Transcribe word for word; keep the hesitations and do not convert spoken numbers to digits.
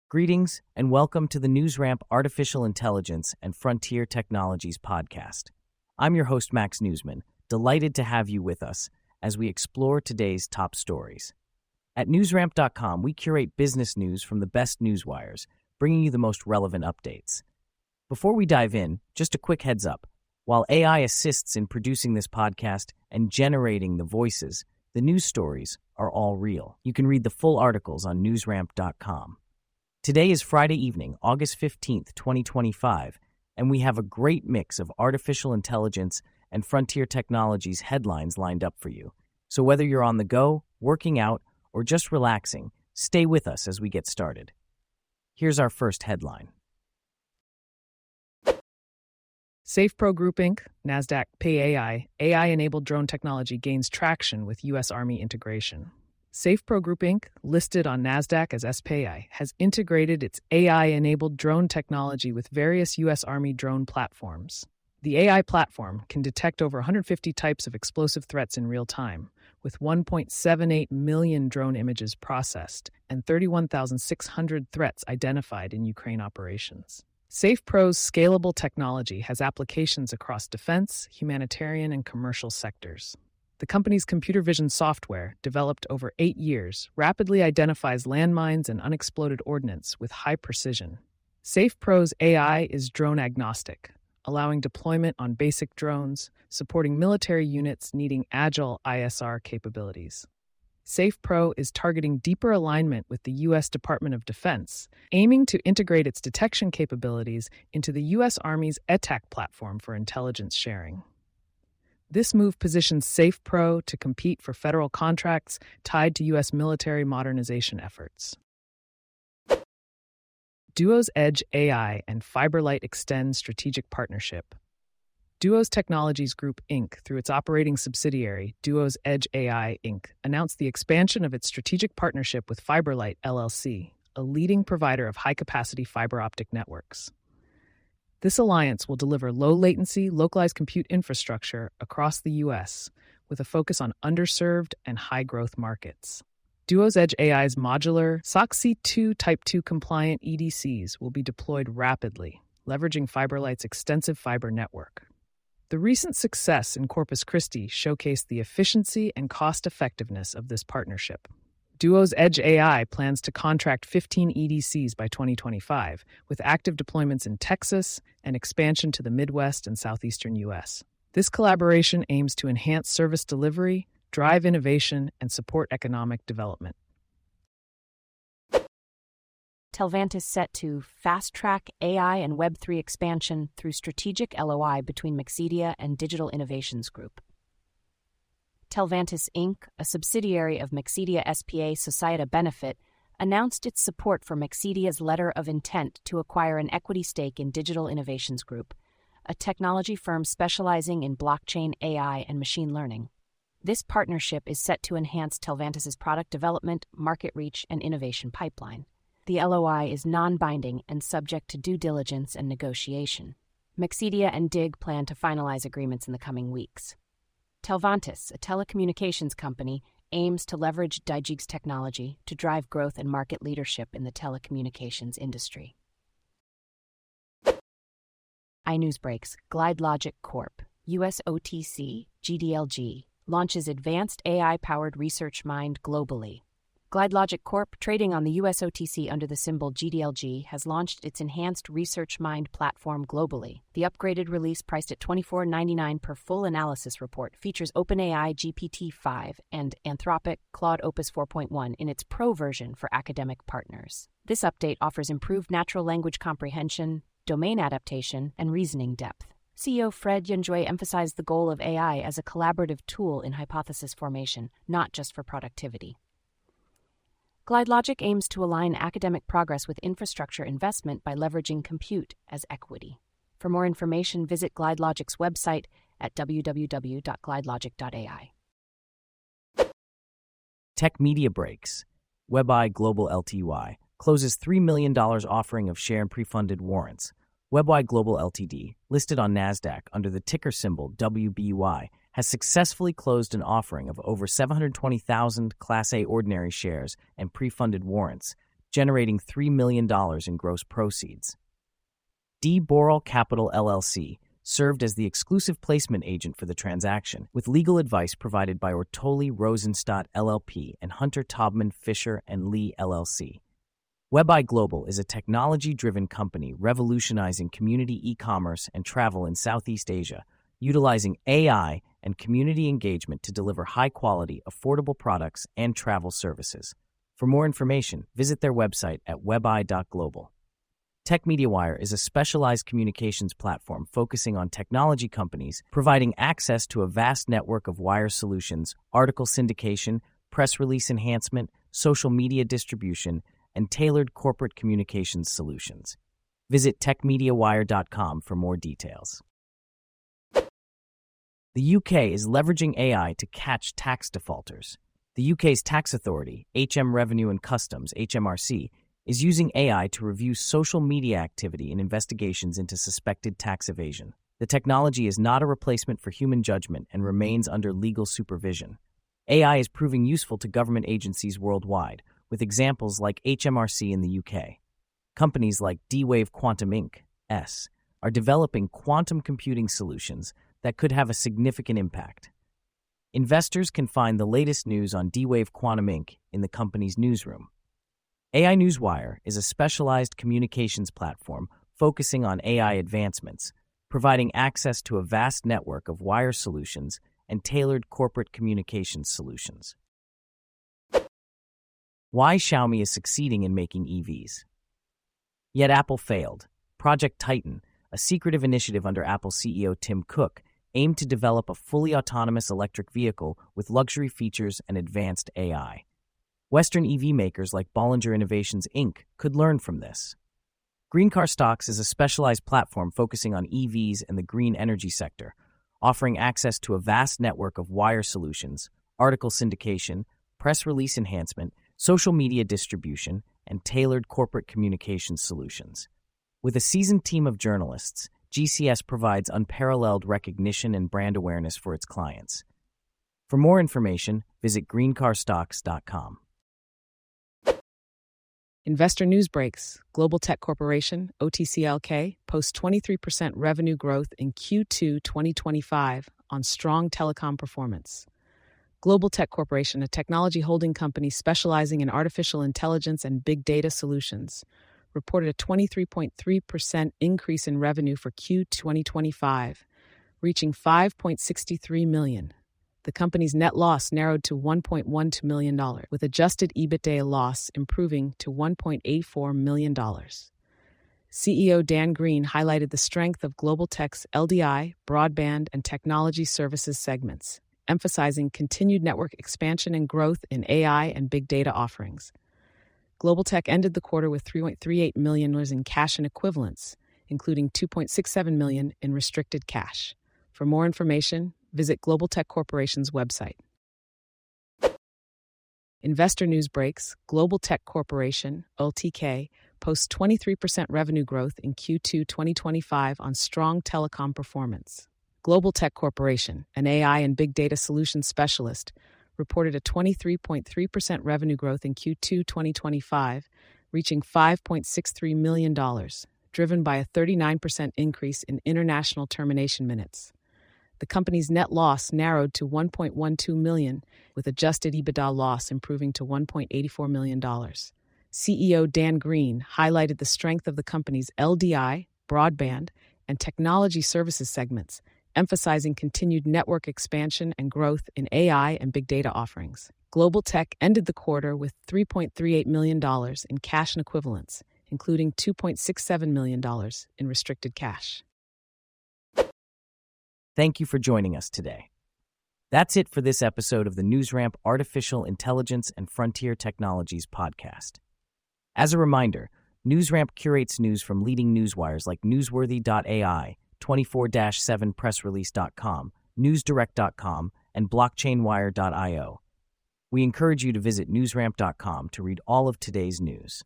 Greetings and welcome to the NewsRamp Artificial Intelligence and Frontier Technologies podcast. I'm your host, Max Newsman, delighted to have you with us as we explore today's top stories. At newsramp dot com, we curate business news from the best newswires, bringing you the most relevant updates. Before we dive in, just a quick heads up. While A I assists in producing this podcast and generating the voices, the news stories are all real. You can read the full articles on newsramp dot com. Today is Friday evening, August fifteenth, twenty twenty-five, and we have a great mix of artificial intelligence and frontier technologies headlines lined up for you. So whether you're on the go, working out, or just relaxing, stay with us as we get started. Here's our first headline. SafePro Group Incorporated, NASDAQ Pay A I, A I-enabled drone technology gains traction with U S Army integration. SafePro Group Incorporated, listed on NASDAQ as S P A I, has integrated its A I-enabled drone technology with various U S Army drone platforms. The A I platform can detect over one hundred fifty types of explosive threats in real time, with one point seven eight million drone images processed and thirty-one thousand six hundred threats identified in Ukraine operations. SafePro's scalable technology has applications across defense, humanitarian, and commercial sectors. The company's computer vision software, developed over eight years, rapidly identifies landmines and unexploded ordnance with high precision. SafePro's A I is drone agnostic, allowing deployment on basic drones, supporting military units needing agile I S R capabilities. SafePro is targeting deeper alignment with the U S Department of Defense, aiming to integrate its detection capabilities into the U S Army's E T A C platform for intelligence sharing. This move positions SafePro to compete for federal contracts tied to U S military modernization efforts. Duos Edge A I and FiberLight extend strategic partnership. Duos Technologies Group Incorporated, through its operating subsidiary, Duos Edge A I Incorporated, announced the expansion of its strategic partnership with FiberLight L L C, a leading provider of high-capacity fiber optic networks. This alliance will deliver low-latency, localized compute infrastructure across the U S, with a focus on underserved and high-growth markets. Duos Edge A I's modular S O C C two Type two compliant E D Cs will be deployed rapidly, leveraging FiberLight's extensive fiber network. The recent success in Corpus Christi showcased the efficiency and cost-effectiveness of this partnership. Duos Edge A I plans to contract fifteen E D Cs by twenty twenty-five, with active deployments in Texas and expansion to the Midwest and Southeastern U S. This collaboration aims to enhance service delivery, drive innovation, and support economic development. Telvantis set to fast-track A I and Web three expansion through strategic L O I between Maxedia and Digital Innovations Group. Telvantis Incorporated, a subsidiary of Maxedia S P A Societa Benefit, announced its support for Maxedia's letter of intent to acquire an equity stake in Digital Innovations Group, a technology firm specializing in blockchain, A I, and machine learning. This partnership is set to enhance Telvantis's product development, market reach, and innovation pipeline. The L O I is non-binding and subject to due diligence and negotiation. Maxedia and D I G plan to finalize agreements in the coming weeks. Telvantis, a telecommunications company, aims to leverage D I G I's technology to drive growth and market leadership in the telecommunications industry. iNewsBreaks, GlideLogic Corporation, U S O T C, G D L G, launches advanced A I-powered research mind globally. GlideLogic Corporation, trading on the U S O T C under the symbol G D L G, has launched its enhanced Research Mind platform globally. The upgraded release, priced at twenty-four ninety-nine per full analysis report, features OpenAI G P T five and Anthropic Claude Opus four point one in its Pro version for academic partners. This update offers improved natural language comprehension, domain adaptation, and reasoning depth. C E O Fred Yunjue emphasized the goal of A I as a collaborative tool in hypothesis formation, not just for productivity. GlideLogic aims to align academic progress with infrastructure investment by leveraging compute as equity. For more information, visit GlideLogic's website at w w w dot glidelogic dot a i. Tech Media Breaks. WebEye Global Ltd closes three million dollars offering of share and pre-funded warrants. WebEye Global Ltd, listed on NASDAQ under the ticker symbol W B Y, has successfully closed an offering of over seven hundred twenty thousand Class A ordinary shares and pre-funded warrants generating three million dollars in gross proceeds. D. Boral Capital L L C served as the exclusive placement agent for the transaction, with legal advice provided by Ortoli Rosenstadt L L P and Hunter Taubman Fisher and Lee L L C. WebEye Global is a technology-driven company revolutionizing community e-commerce and travel in Southeast Asia, utilizing A I and community engagement to deliver high-quality, affordable products and travel services. For more information, visit their website at webeye dot global. TechMediaWire is a specialized communications platform focusing on technology companies, providing access to a vast network of wire solutions, article syndication, press release enhancement, social media distribution, and tailored corporate communications solutions. Visit tech media wire dot com for more details. The U K is leveraging A I to catch tax defaulters. The U K's tax authority, H M Revenue and Customs, H M R C, is using A I to review social media activity in investigations into suspected tax evasion. The technology is not a replacement for human judgment and remains under legal supervision. A I is proving useful to government agencies worldwide, with examples like H M R C in the U K. Companies like D-Wave Quantum Incorporated S are developing quantum computing solutions that could have a significant impact. Investors can find the latest news on D-Wave Quantum Incorporated in the company's newsroom. A I Newswire is a specialized communications platform focusing on A I advancements, providing access to a vast network of wire solutions and tailored corporate communications solutions. Why Xiaomi is succeeding in making E Vs. Yet Apple failed. Project Titan, a secretive initiative under Apple C E O Tim Cook, aimed to develop a fully autonomous electric vehicle with luxury features and advanced A I. Western E V makers like Bollinger Innovations Incorporated could learn from this. Green Car Stocks is a specialized platform focusing on E Vs and the green energy sector, offering access to a vast network of wire solutions, article syndication, press release enhancement, social media distribution, and tailored corporate communications solutions. With a seasoned team of journalists, G C S provides unparalleled recognition and brand awareness for its clients. For more information, visit green car stocks dot com. Investor news breaks. Global Tech Corporation, O T C L K, posts twenty-three percent revenue growth in Q two twenty twenty-five on strong telecom performance. Global Tech Corporation, a technology holding company specializing in artificial intelligence and big data solutions, reported a twenty-three point three percent increase in revenue for Q two twenty twenty-five, reaching five point six three million dollars. The company's net loss narrowed to one point one two million dollars, with adjusted EBITDA loss improving to one point eight four million dollars. C E O Dan Green highlighted the strength of Global Tech's L D I, broadband, and technology services segments, emphasizing continued network expansion and growth in A I and big data offerings. Global Tech ended the quarter with three point three eight million dollars in cash and equivalents, including two point six seven million dollars in restricted cash. For more information, visit Global Tech Corporation's website. Investor news breaks. Global Tech Corporation, O T K, posts twenty-three percent revenue growth in Q two twenty twenty-five on strong telecom performance. Global Tech Corporation, an A I and big data solutions specialist, reported a twenty-three point three percent revenue growth in Q two twenty twenty-five, reaching five point six three million dollars, driven by a thirty-nine percent increase in international termination minutes. The company's net loss narrowed to one point one two million dollars, with adjusted EBITDA loss improving to one point eight four million dollars. C E O Dan Green highlighted the strength of the company's L D I, broadband, and technology services segments, emphasizing continued network expansion and growth in A I and big data offerings. Global Tech ended the quarter with three point three eight million dollars in cash and equivalents, including two point six seven million dollars in restricted cash. Thank you for joining us today. That's it for this episode of the NewsRamp Artificial Intelligence and Frontier Technologies podcast. As a reminder, NewsRamp curates news from leading newswires like newsworthy dot A I, twenty-four seven press release dot com, newsdirect dot com, and blockchain wire dot io. We encourage you to visit newsramp dot com to read all of today's news.